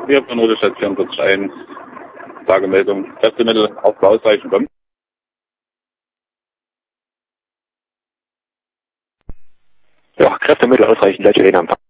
Hier von Rudelstation 41, Tagemeldung, Kräftemittel auf ausreichend kommen. Ja, Kräftemittel ausreichend, welche Rede am Tag.